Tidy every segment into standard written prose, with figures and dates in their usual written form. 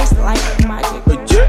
just like magic.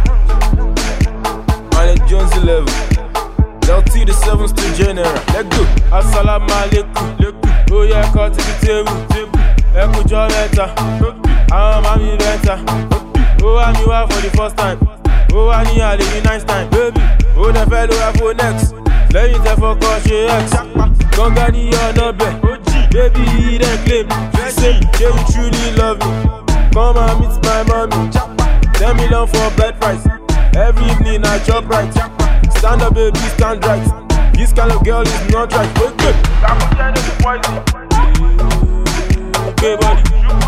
Alec Jones 11. LT the 7th to General. Let's go. Assalamu alaikum. Oh yeah, cut to the table. Echo John better. I'm better. Oh, I knew her for the first time. Oh, I knew her the ninth time. Baby, oh, the fellow have for next. Let me tell for cause she X. Gongani or not bad. Baby, he then claim. Say, you truly love me. Come and meet my mommy. 10 million for bread price. Every evening I chop right. Stand up, baby, stand right. This kind of girl is not right. Okay, okay, buddy.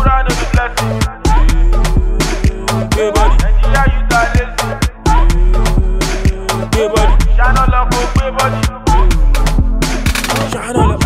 Okay, buddy. Okay, buddy. Shine love, okay, buddy. Shine love.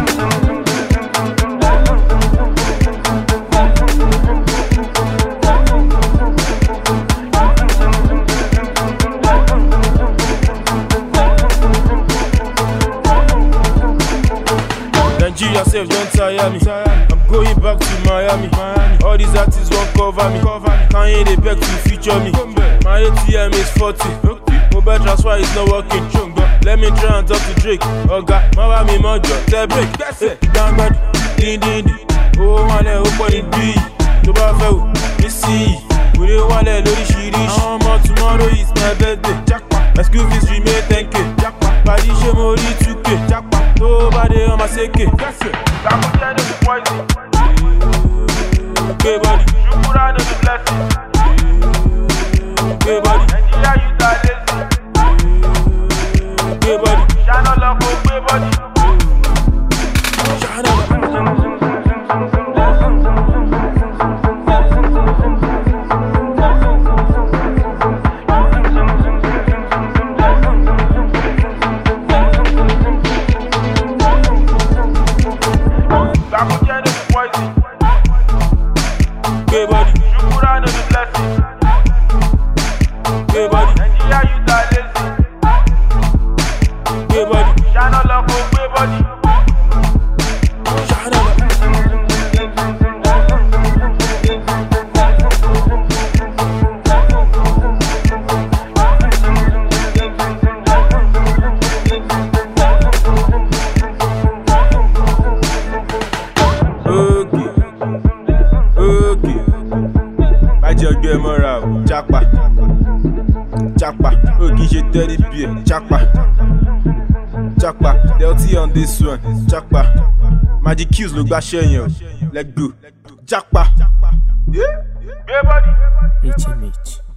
Nigeria self don't tire me. I'm going back to Miami. All these artists won't cover me. Kanye they beg to feature me. My ATM is 40. Mobile transfer is not working. Let me try and talk to Drake. Oga, Miami Mojo, tell break. Down bad, din. Oh, one leg open it be. To buy fell, me see. We don't want to lori shirish. Tomorrow is my birthday. My school fees remain 10K. Body shame only 2K. Nobody on my seke. Okay, buddy. Okay, buddy. Okay, buddy. Shine love, okay, buddy. Shine love. Okay, buddy. Okay, buddy. Okay, buddy. Shine love, okay, buddy. Shine love. Jagbe mora o, Japa. Oh, Gije Teddy Bear, Japa. Delty on this one, Japa. Magic Q's look back share. Let's go, Japa. Yeah, HMH.